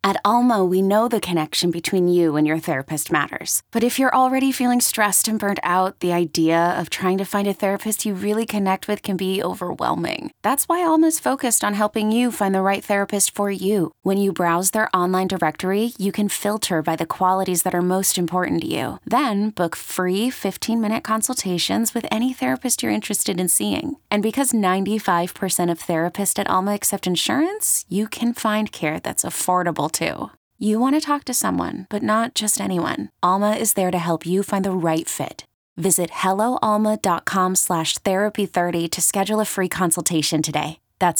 At Alma, we know the connection between you and your therapist matters. But if you're already feeling stressed and burnt out, the idea of trying to find a therapist you really connect with can be overwhelming. That's why Alma's focused on helping you find the right therapist for you. When you browse their online directory, you can filter by the qualities that are most important to you. Then book free 15-minute consultations with any therapist you're interested in seeing. And because 95% of therapists at Alma accept insurance, you can find care that's affordable too. You want to talk to someone, but not just anyone. Alma is there to help you find the right fit. Visit helloalma.com/therapy30 to schedule a free consultation today. That's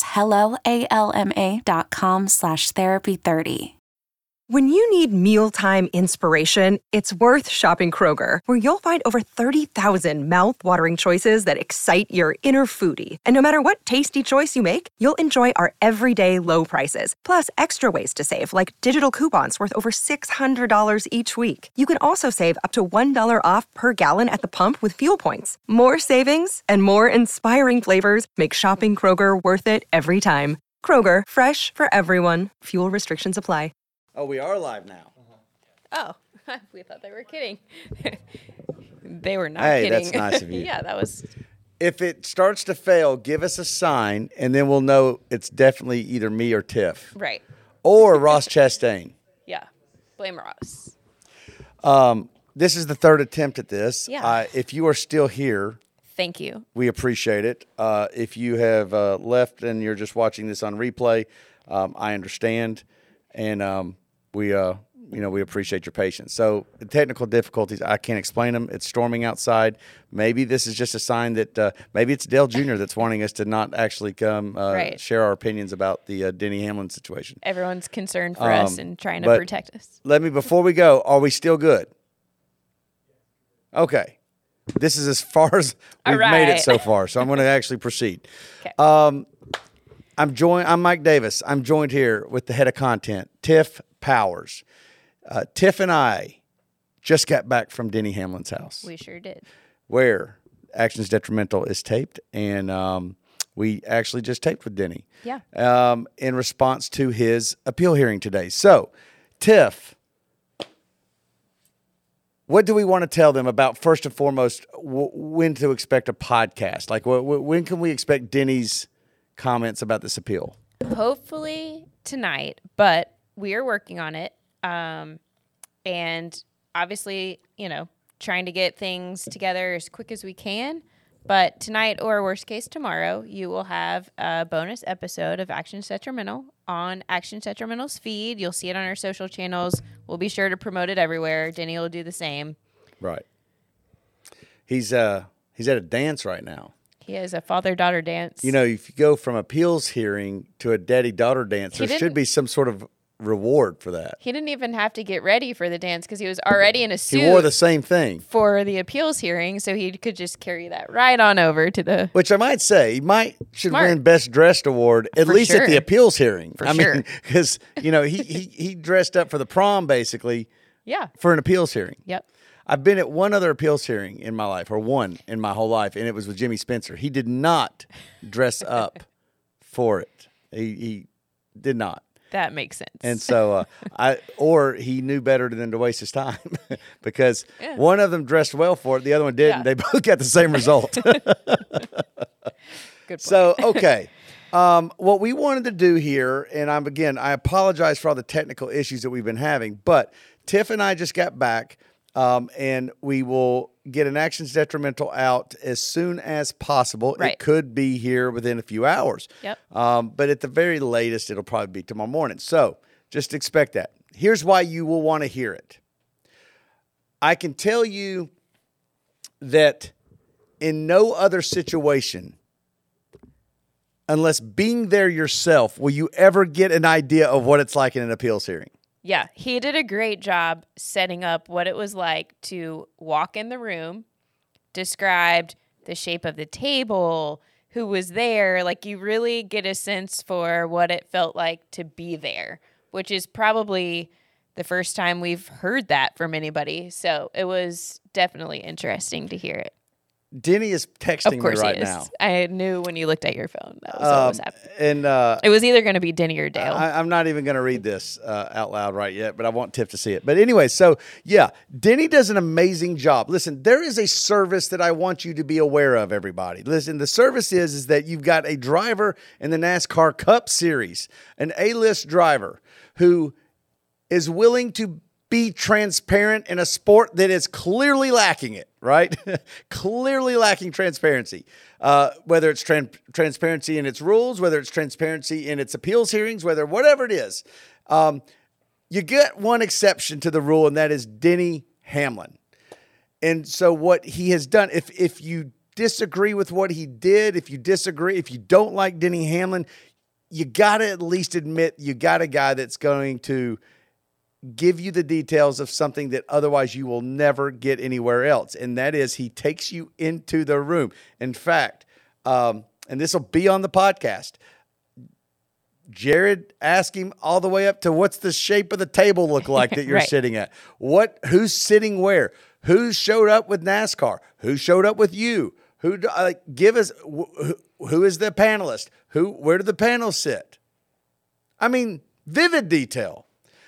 helloalma.com/therapy30. When you need mealtime inspiration, it's worth shopping Kroger, where you'll find over 30,000 mouth-watering choices that excite your inner foodie. And no matter what tasty choice you make, you'll enjoy our everyday low prices, plus extra ways to save, like digital coupons worth over $600 each week. You can also save up to $1 off per gallon at the pump with fuel points. More savings and more inspiring flavors make shopping Kroger worth it every time. Kroger, fresh for everyone. Fuel restrictions apply. Oh, we are live now. Oh, we thought they were kidding. They were not Hey, kidding. that's nice of you. Yeah, that was... If it starts to fail, give us a sign, and then we'll know it's definitely either me or Tiff. Right. Or Ross Chastain. Yeah. Blame Ross. This is the third attempt at this. Yeah. If you are still here, Thank you. we appreciate it. If you have left and you're just watching this on replay, I understand. And we appreciate your patience. So the technical difficulties, I can't explain them. It's storming outside. Maybe this is just a sign that maybe it's Dale Jr. that's wanting us to not actually come Right. share our opinions about the Denny Hamlin situation. Everyone's concerned for us and trying to but protect us. Before we go, are we still good? Okay. This is as far as we've made it right. so far. So I'm going to actually proceed. Okay. I'm Mike Davis. I'm joined here with the head of content, Tiff Powers. Tiff and I just got back from Denny Hamlin's house, We sure did. where Actions Detrimental is taped, and we actually just taped with Denny. Yeah. In response to his appeal hearing today. So, Tiff, what do we want to tell them about, first and foremost, when to expect a podcast? Like, when can we expect Denny's comments about this appeal? Hopefully tonight, but we are working on it. And obviously, trying to get things together as quick as we can. But tonight, or worst case tomorrow, you will have a bonus episode of Actions Detrimental on Actions Detrimental's feed. You'll see it on our social channels. We'll be sure to promote it everywhere. Denny will do the same. Right. He's at a dance right now. He has a father-daughter dance. If you go from appeals hearing to a daddy-daughter dance, there should be some sort of reward for that. He didn't even have to get ready for the dance because he was already in a suit. He wore the same thing for the appeals hearing, so he could just carry that right on over to the... Which I might say, should Smart. win Best Dressed Award, at For least at sure. the appeals hearing. For sure. Because, he dressed up for the prom, basically, Yeah. for an appeals hearing. Yep. I've been at one other appeals hearing in my life, or one in my whole life, and it was with Jimmy Spencer. He did not dress up for it. He did not. That makes sense. And so, or he knew better than to waste his time because one of them dressed well for it, the other one didn't. Yeah. They both got the same result. Good point. So, okay. What we wanted to do here, and I apologize for all the technical issues that we've been having, but Tiff and I just got back, and we will get an Actions Detrimental out as soon as possible. Right. It could be here within a few hours. Yep. But at the very latest, it'll probably be tomorrow morning. So just expect that. Here's why you will want to hear it. I can tell you that in no other situation, unless being there yourself, will you ever get an idea of what it's like in an appeals hearing. Yeah, he did a great job setting up what it was like to walk in the room, described the shape of the table, who was there. Like, you really get a sense for what it felt like to be there, which is probably the first time we've heard that from anybody. So it was definitely interesting to hear it. Denny is texting Of me course right he is. now. I knew when you looked at your phone that was what was happening. And It was either going to be Denny or Dale. I'm not even going to read this out loud right yet, but I want Tiff to see it. But anyway, so yeah, Denny does an amazing job. Listen, there is a service that I want you to be aware of, everybody. Listen, the service is that you've got a driver in the NASCAR Cup Series, an A-list driver who is willing to be transparent in a sport that is clearly lacking it, right? Clearly lacking transparency. Whether it's transparency in its rules, whether it's transparency in its appeals hearings, whatever it is. You get one exception to the rule, and that is Denny Hamlin. And so what he has done, if you disagree with what he did, if you don't like Denny Hamlin, you got to at least admit you got a guy that's going to give you the details of something that otherwise you will never get anywhere else. And that is he takes you into the room. In fact, and this will be on the podcast, Jared asked him all the way up to what's the shape of the table look like that you're right. sitting at? Who's sitting where? Who showed up with NASCAR? Who showed up with you? Give us who is the panelist? Where did the panel sit? I mean, vivid detail.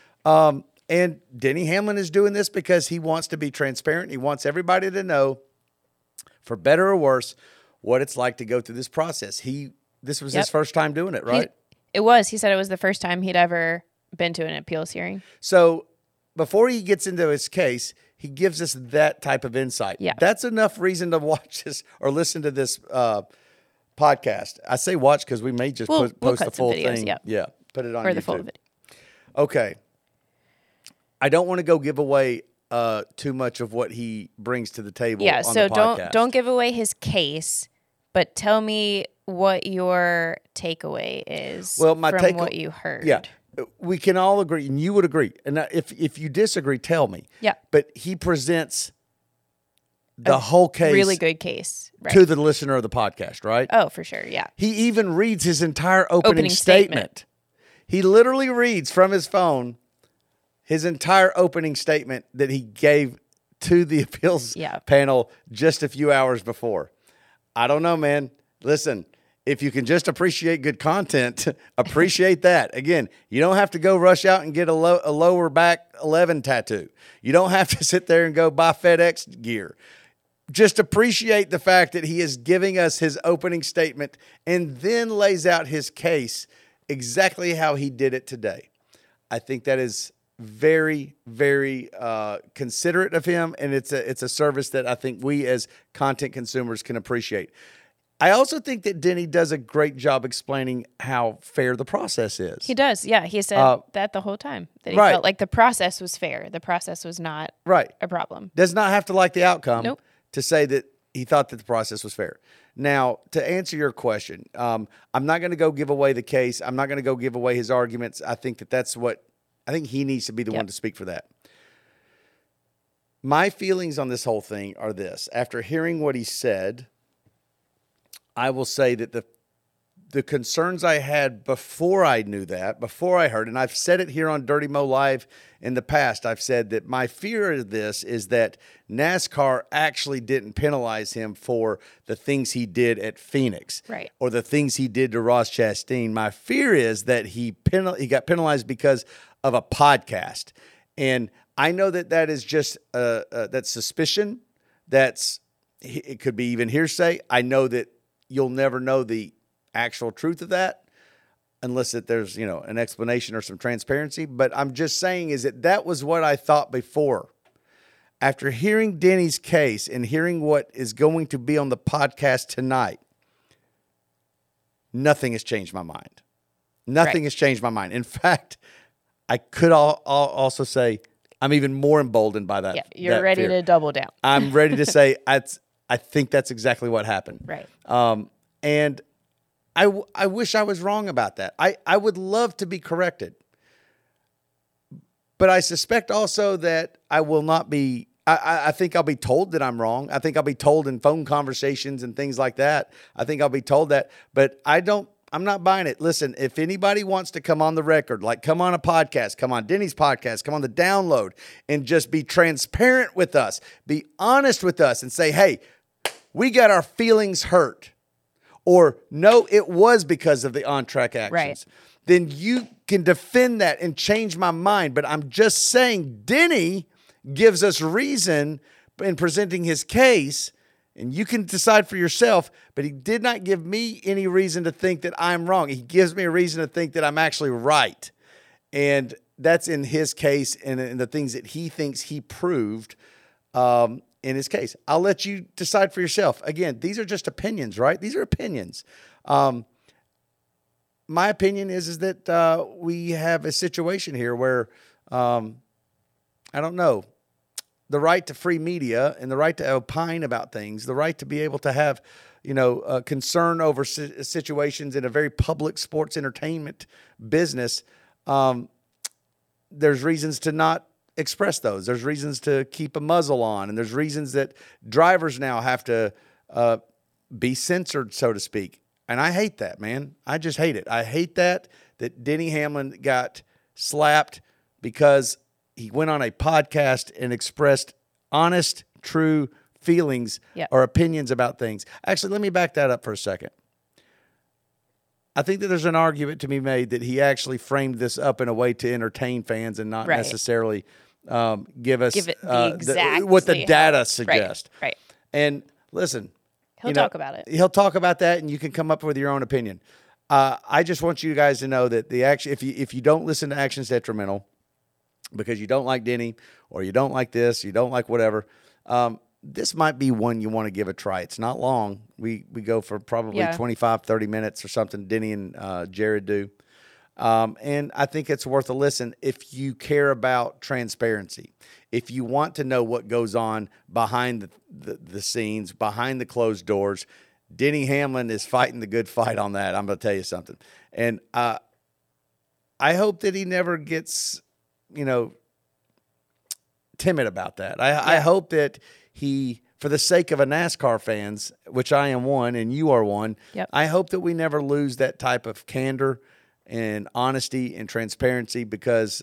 And Denny Hamlin is doing this because he wants to be transparent. He wants everybody to know, for better or worse, what it's like to go through this process. This was his first time doing it, right? It was. He said it was the first time he'd ever been to an appeals hearing. So before he gets into his case, he gives us that type of insight. Yeah. That's enough reason to watch this or listen to this podcast. I say watch because we may just post the full videos, thing. yeah. Yeah, put it on Or YouTube. the full video. Okay. I don't want to go give away too much of what he brings to the table. Yeah, on so the podcast. don't give away his case, but tell me what your takeaway is from what you heard. Yeah, we can all agree, and you would agree. And if you disagree, tell me. Yeah. But he presents the whole case, Really good case. Right. to the listener of the podcast, right? Oh, for sure, yeah. He even reads his entire opening statement. He literally reads from his phone his entire opening statement that he gave to the appeals panel just a few hours before. I don't know, man. Listen, if you can just appreciate good content, appreciate that. Again, you don't have to go rush out and get a lower back 11 tattoo. You don't have to sit there and go buy FedEx gear. Just appreciate the fact that he is giving us his opening statement and then lays out his case exactly how he did it today. I think that is very, very considerate of him, and it's a service that I think we as content consumers can appreciate. I also think that Denny does a great job explaining how fair the process is. He does, yeah. He said that the whole time, that he felt like the process was fair. The process was not a problem. Does not have to like the outcome to say that he thought that the process was fair. Now, to answer your question, I'm not going to go give away the case. I'm not going to go give away his arguments. I think I think he needs to be the one to speak for that. My feelings on this whole thing are this. After hearing what he said, I will say that the concerns I had before I knew that, before I heard, and I've said it here on Dirty Mo Live in the past, I've said that my fear of this is that NASCAR actually didn't penalize him for the things he did at Phoenix, right, or the things he did to Ross Chastain. My fear is that he got penalized because of a podcast. And I know that is just that's suspicion. It could be even hearsay. I know that you'll never know the actual truth of that unless there's an explanation or some transparency. But I'm just saying is that was what I thought before. After hearing Denny's case and hearing what is going to be on the podcast tonight, nothing has changed my mind. Nothing has changed my mind. In fact, I could also say I'm even more emboldened by that. Yeah, you're ready to double down. I'm ready to say I think that's exactly what happened. Right. And I wish I was wrong about that. I would love to be corrected. But I suspect also that I will not be. I think I'll be told that I'm wrong. I think I'll be told in phone conversations and things like that. I think I'll be told that. But I'm not buying it. Listen, if anybody wants to come on the record, like come on a podcast, come on Denny's podcast, come on the download, and just be transparent with us, be honest with us, and say, hey, we got our feelings hurt, or no, it was because of the on-track actions, Right. then you can defend that and change my mind. But I'm just saying Denny gives us reason in presenting his case, and you can decide for yourself, but he did not give me any reason to think that I'm wrong. He gives me a reason to think that I'm actually right. And that's in his case and in the things that he thinks he proved in his case. I'll let you decide for yourself. Again, these are just opinions, right? These are opinions. My opinion is that we have a situation here where, I don't know, the right to free media and the right to opine about things, the right to be able to have, concern over situations in a very public sports entertainment business. There's reasons to not express those. There's reasons to keep a muzzle on, and there's reasons that drivers now have to be censored, so to speak. And I hate that, man. I just hate it. I hate that Denny Hamlin got slapped because he went on a podcast and expressed honest, true feelings or opinions about things. Actually, let me back that up for a second. I think that there's an argument to be made that he actually framed this up in a way to entertain fans and not necessarily give us what the data suggests. Right. And listen, he'll talk about it. He'll talk about that, and you can come up with your own opinion. I just want you guys to know that the action, if you don't listen to Actions Detrimental because you don't like Denny or you don't like this, you don't like whatever, this might be one you want to give a try. It's not long. We go for probably 25, 30 minutes or something, Denny and Jared do. And I think it's worth a listen if you care about transparency. If you want to know what goes on behind the scenes, behind the closed doors, Denny Hamlin is fighting the good fight on that. I'm going to tell you something. And I hope that he never gets, timid about that. I hope that he, for the sake of a NASCAR fans, which I am one and you are one, I hope that we never lose that type of candor and honesty and transparency, because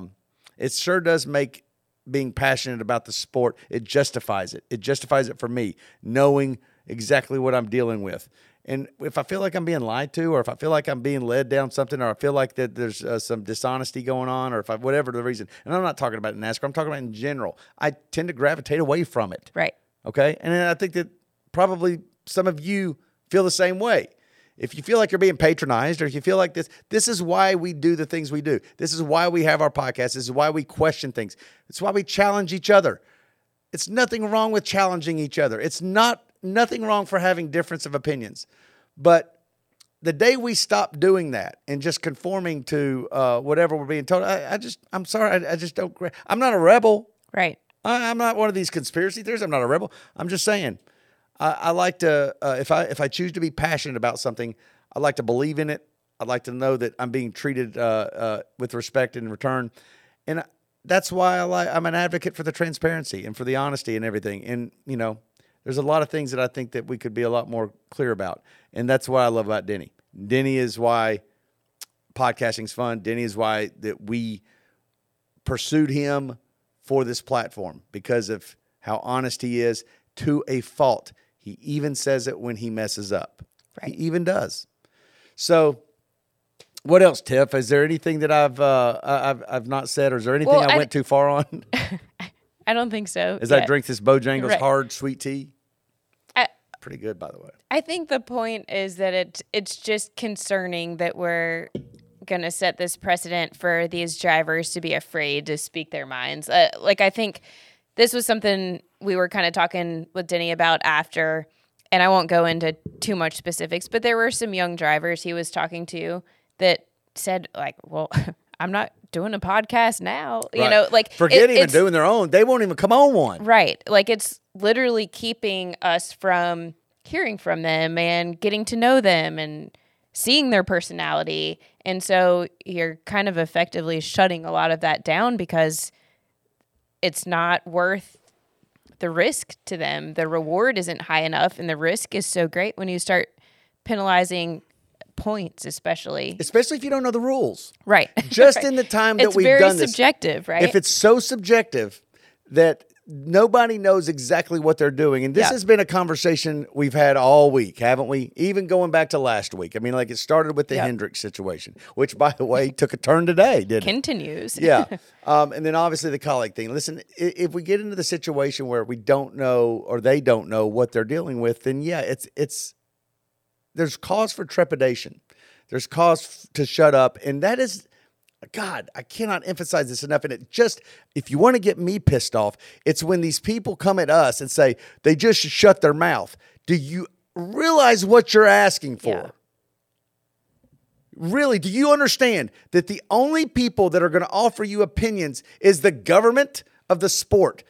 it sure does make being passionate about the sport, it justifies it. It justifies it for me, knowing exactly what I'm dealing with. And if I feel like I'm being lied to, or if I feel like I'm being led down something, or I feel like that there's some dishonesty going on, or whatever the reason, and I'm not talking about NASCAR, I'm talking about in general, I tend to gravitate away from it. Right. Okay? And I think that probably some of you feel the same way. If you feel like you're being patronized, or if you feel like this is why we do the things we do. This is why we have our podcast. This is why we question things. It's why we challenge each other. It's nothing wrong with challenging each other. It's nothing wrong for having difference of opinions. But the day we stop doing that and just conforming to whatever we're being told, I'm sorry, I just don't. I'm not a rebel. Right. I'm not one of these conspiracy theorists. I'm not a rebel. I'm just saying. I like to, if I choose to be passionate about something, I like to believe in it. I'd like to know that I'm being treated with respect in return. And that's why I'm an advocate for the transparency and for the honesty and everything. And, there's a lot of things that I think that we could be a lot more clear about. And that's what I love about Denny. Denny is why podcasting's fun. Denny is why that we pursued him for this platform, because of how honest he is to a fault. He even says it when he messes up. Right. He even does. So, what else, Tiff? Is there anything that I've not said, or is there anything I went too far on? I don't think so. As I drink this Bojangles hard sweet tea, pretty good, by the way. I think the point is that it's just concerning that we're going to set this precedent for these drivers to be afraid to speak their minds. I think this was something we were kind of talking with Denny about after, and I won't go into too much specifics, but there were some young drivers he was talking to that said, well, I'm not doing a podcast now. Right. Forget even doing their own. They won't even come on one. Right. It's literally keeping us from hearing from them and getting to know them and seeing their personality. And so you're kind of effectively shutting a lot of that down, because it's not worth the risk to them. The reward isn't high enough, and the risk is so great when you start penalizing points, especially if you don't know the rules. Right. Just in the time that we've done this. It's very subjective, right? If it's so subjective that nobody knows exactly what they're doing. And this Yeah. has been a conversation we've had all week, haven't we? Even going back to last week. I mean, like it started with the Yep. Hendricks situation, which, by the way, took a turn today, didn't it? Continues. Yeah. And then obviously the colleague thing. Listen, if we get into the situation where we don't know or they don't know what they're dealing with, then yeah, there's cause for trepidation. There's cause to shut up. And that is, God, I cannot emphasize this enough. And it just, if you want to get me pissed off, it's when these people come at us and say they just shut their mouth. Do you realize what you're asking for? Yeah. Really, do you understand that the only people that are going to offer you opinions is the government of the sport?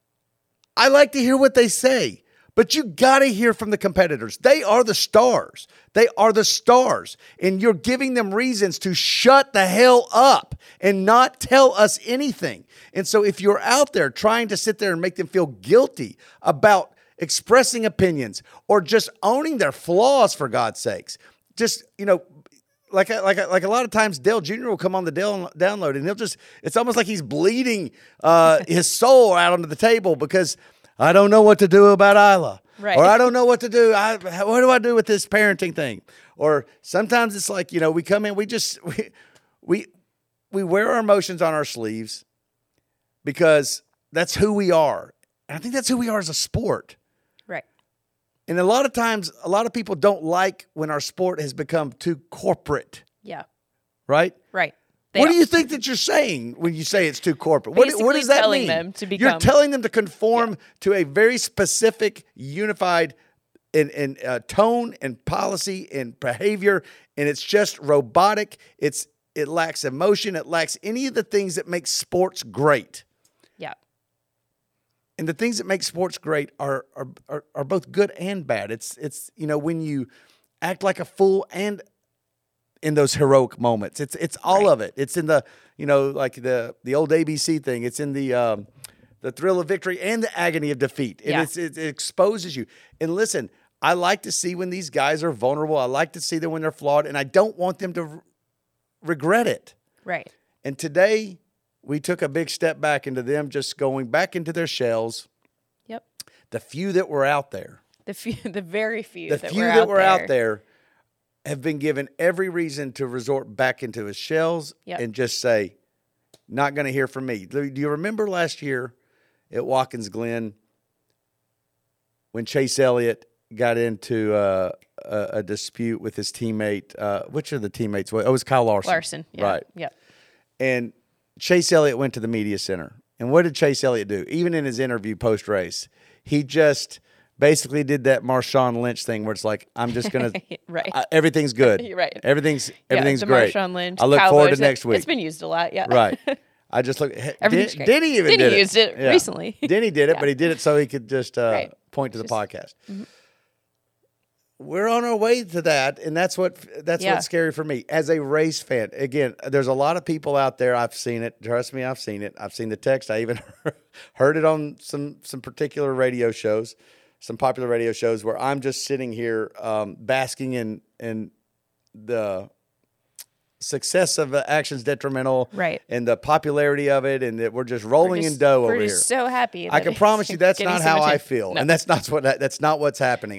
I like to hear what they say, but you got to hear from the competitors. They are the stars. They are the stars. And you're giving them reasons to shut the hell up and not tell us anything. And so if you're out there trying to sit there and make them feel guilty about expressing opinions or just owning their flaws, for God's sakes, just, like a lot of times Dale Jr. will come on the download and it's almost like he's bleeding his soul out onto the table because I don't know what to do about Isla. Right. Or I don't know what to do. What do I do with this parenting thing? Or sometimes it's like, we come in, we wear our emotions on our sleeves because that's who we are. And I think that's who we are as a sport. Right. And a lot of times, a lot of people don't like when our sport has become too corporate. Yeah. Right? Right. What do you think that you're saying when you say it's too corporate? What Basically does that telling mean? them to You're become- telling them to conform to a very specific, unified in tone and policy and behavior, and it's just robotic. It lacks emotion. It lacks any of the things that make sports great. Yeah. And the things that make sports great are both good and bad. It's when you act like a fool and in those heroic moments. It's all of it. It's in the like the old ABC thing. It's in the thrill of victory and the agony of defeat. And it exposes you. And listen, I like to see when these guys are vulnerable. I like to see them when they're flawed, and I don't want them to regret it. Right. And today we took a big step back into them just going back into their shells. Yep. The few that were out there. The very few The that few were that out were there. out there have been given every reason to resort back into his shells and just say, not going to hear from me. Do you remember last year at Watkins Glen when Chase Elliott got into a dispute with his teammate? Which of the teammates? Oh, it was Kyle Larson. Yeah. Right. Yep. And Chase Elliott went to the media center. And what did Chase Elliott do? Even in his interview post-race, he just basically did that Marshawn Lynch thing where it's like, I'm just going to right. Everything's good. Right. Everything's the great. Marshawn Lynch. I look forward to Cowboys, next week. It's been used a lot. Yeah. Right. I just look. Everything's great. Denny even Denny did it. used it recently. Denny did it, but he did it so he could just Right. point to the podcast. Mm-hmm. We're on our way to that, and that's what's scary for me as a race fan. Again, there's a lot of people out there. I've seen it. Trust me, I've seen it. I've seen the text. I even heard it on some particular radio shows, some popular radio shows where I'm just sitting here basking in the success of Actions Detrimental, Right. and the popularity of it, and that we're just rolling in dough over We're here. just so happy. I that can it's promise you that's getting not so how much I in- feel, No. and that's not what's happening.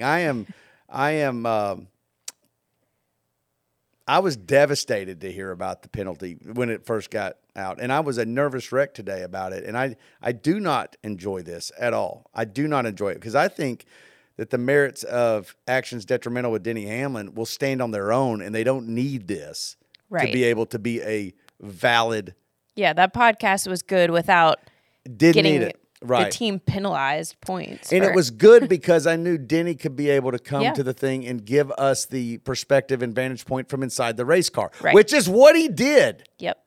I was devastated to hear about the penalty when it first got out, and I was a nervous wreck today about it. And I do not enjoy this at all. I do not enjoy it because I think that the merits of Actions Detrimental with Denny Hamlin will stand on their own, and they don't need this to Right. be able to be a valid. Yeah, that podcast was good without Didn't getting need it. Right. the team penalized points. And for- it was good because I knew Denny could be able to come Yeah. to the thing and give us the perspective and vantage point from inside the race car, Right. which is what he did. Yep.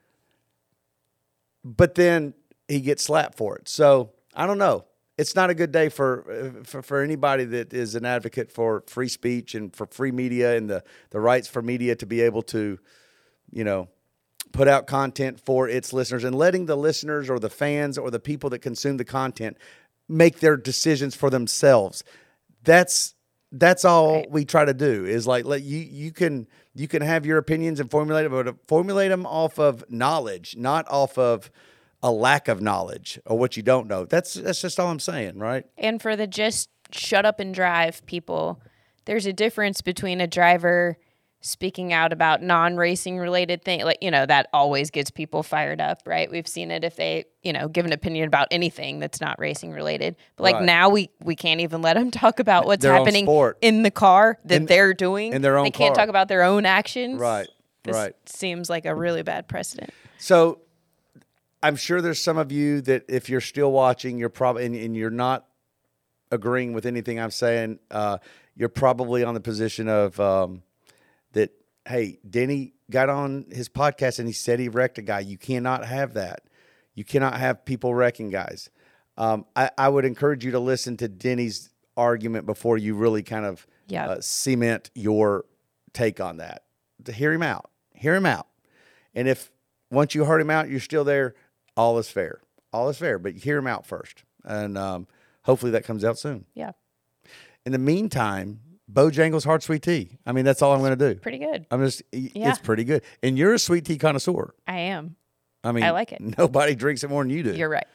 But then he gets slapped for it. So I don't know. It's not a good day for anybody that is an advocate for free speech and for free media and the rights for media to be able to, put out content for its listeners and letting the listeners or the fans or the people that consume the content make their decisions for themselves. That's all Right. we try to do is like let you can have your opinions and formulate them off of knowledge, not off of a lack of knowledge or what you don't know. That's just all I'm saying, right? And for the just shut up and drive people, there's a difference between a driver speaking out about non-racing related things, like, that always gets people fired up, right? We've seen it if they, give an opinion about anything that's not racing related. But like now we can't even let them talk about what's Their own happening sport. in the car that they're doing. in their own They can't car. talk about their own actions. Right. This seems like a really bad precedent. So I'm sure there's some of you that if you're still watching, you're probably and you're not agreeing with anything I'm saying. You're probably on the position of that. Hey, Denny got on his podcast and he said he wrecked a guy. You cannot have that. You cannot have people wrecking guys. I would encourage you to listen to Denny's argument before you really kind of cement your take on that. To hear him out. Hear him out. And if once you heard him out, you're still there, all is fair. All is fair, but hear him out first. And hopefully that comes out soon. Yeah. In the meantime, Bojangles Hard Sweet Tea. I mean, that's all I'm going to do. Pretty good. It's pretty good. And you're a sweet tea connoisseur. I am. I mean, I like it. Nobody drinks it more than you do. You're right.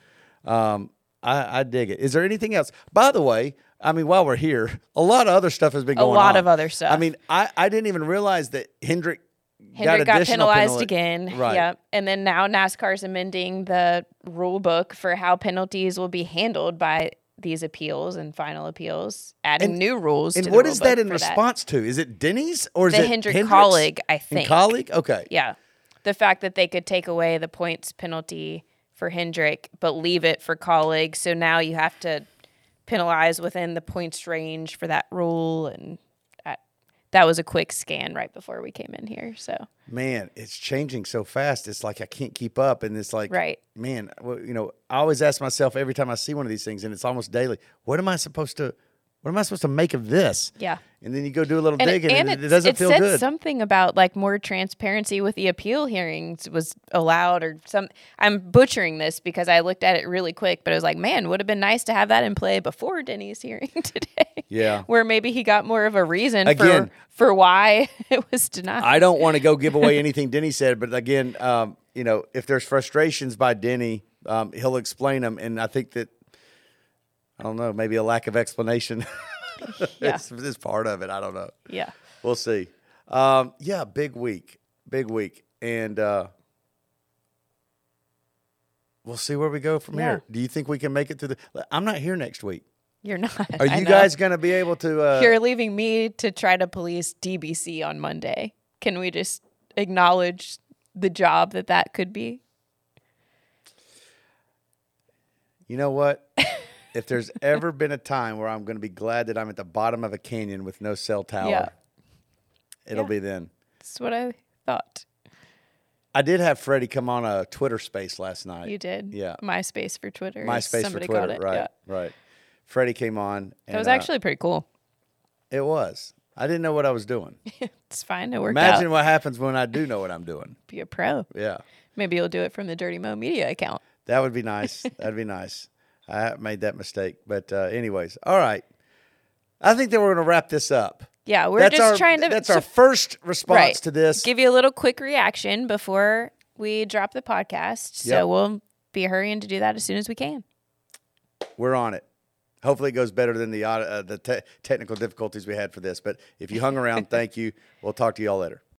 I dig it. Is there anything else? By the way, I mean, while we're here, a lot of other stuff has been going on. A lot of other stuff. I mean, I didn't even realize that Hendrick got additional penalized again. Right. Yep. And then now NASCAR's amending the rule book for how penalties will be handled by these appeals and final appeals, adding new rules. And to what the is rule that book in for response to? Is it Denny's or is the it Hendrick colleague? I think colleague. Okay. Yeah, the fact that they could take away the points penalty for Hendrick, but leave it for colleague. So now you have to penalize within the points range for that rule, and that was a quick scan right before we came in here. So man, it's changing so fast. It's like I can't keep up, and it's like, right, man. Well, I always ask myself every time I see one of these things, and it's almost daily. What am I supposed to make of this? Yeah. And then you go do a little digging, and it doesn't feel said good. Something about like more transparency with the appeal hearings was allowed, or some. I'm butchering this because I looked at it really quick, but it was like, man, would have been nice to have that in play before Denny's hearing today. Yeah. Where maybe he got more of a reason Again, for why it was denied. I don't want to go give away anything Denny said, but again, if there's frustrations by Denny, he'll explain them, and I think that I don't know, maybe a lack of explanation. It's part of it. I don't know. Yeah. We'll see. Big week. And we'll see where we go from here. Do you think we can make it to I'm not here next week. You're not. Are you guys going to be able to? You're leaving me to try to police DBC on Monday. Can we just acknowledge the job that could be? You know what? If there's ever been a time where I'm going to be glad that I'm at the bottom of a canyon with no cell tower, it'll be then. That's what I thought. I did have Freddie come on a Twitter space last night. You did? Yeah. MySpace for Twitter. MySpace Somebody for Twitter, called it. right, Yeah. right. Freddie came on. And, That was actually pretty cool. It was. I didn't know what I was doing. It's fine. It worked out. Imagine what happens when I do know what I'm doing. Be a pro. Yeah. Maybe you'll do it from the Dirty Mo Media account. That would be nice. That'd be nice. I made that mistake. But anyways, all right. I think that we're going to wrap this up. Yeah, we're trying to... That's our first response to this. Give you a little quick reaction before we drop the podcast. So we'll be hurrying to do that as soon as we can. We're on it. Hopefully it goes better than the technical difficulties we had for this. But if you hung around, thank you. We'll talk to you all later.